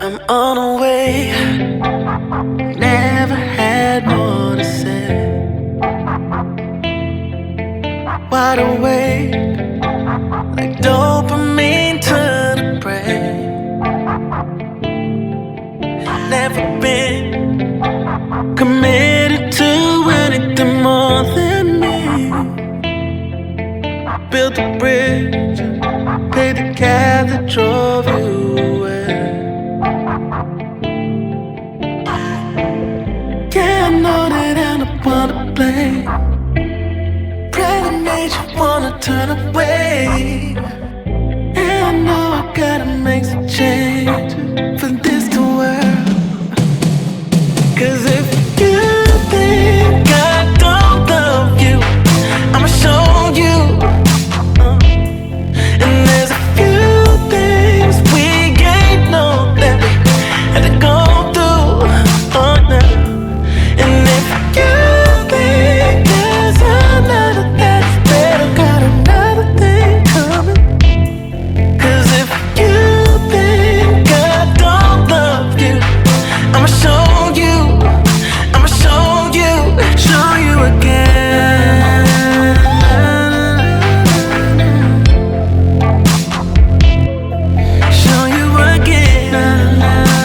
I'm on a way, never had more to say. Wide awake, like dopamine to the brain. Never been committed to anything more than me. Built a bridge, paid the cab that drove you away. Yeah, I know that I'm the one to blame. Probably made you wanna turn away. And I know I gotta make some change for this to work. 'Cause if you think I don't love you, I'ma show you. And there's a few things we ain't know that we had to go through. Oh no. And if you think there's another that's better, got another thing coming. 'Cause if you think I don't love you, I'ma show you, I'ma show you again. Show you again.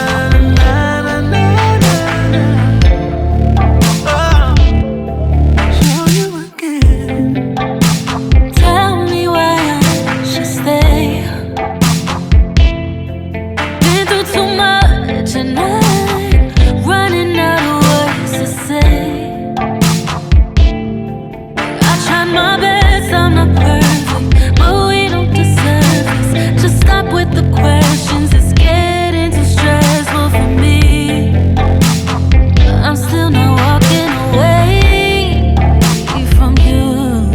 Oh, show you again. Tell me why I should stay. Been through too much and I'm running out of words to say. I tried my best, I'm not perfect, but we don't deserve this. Just stop with the questions, it's getting too stressful for me. I'm still not walking away from you.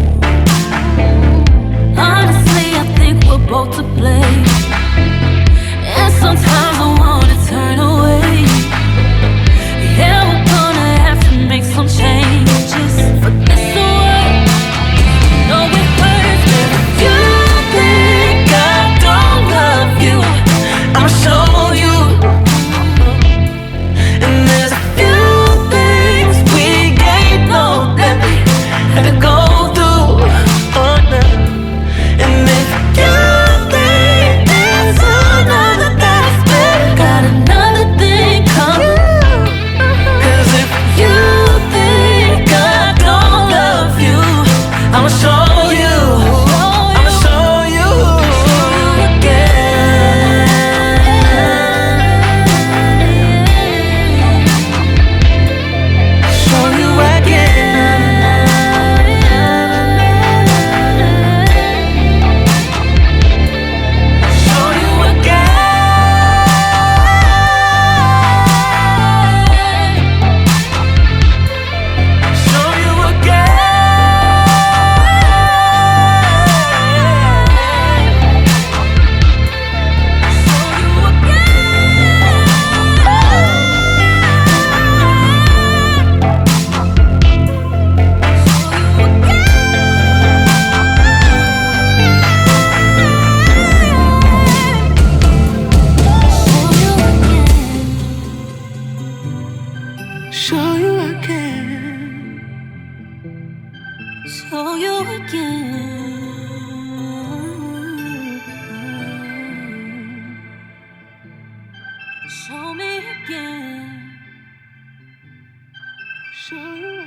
Honestly, I think we're both to blame. And sometimes I wanna turn away. Yeah, we're gonna have to make some changes for this to work. No, it hurts, but if you think I don't love you, I'ma show you. And there's a few things we ain't know that we had to go through. Oh no. And if you think there's another that's better, got another thing coming. 'cause if you think I don't love you, I'ma show you. I'ma show you again. Show you again. Show you again. Show you again. Show you again. Show me again. Show you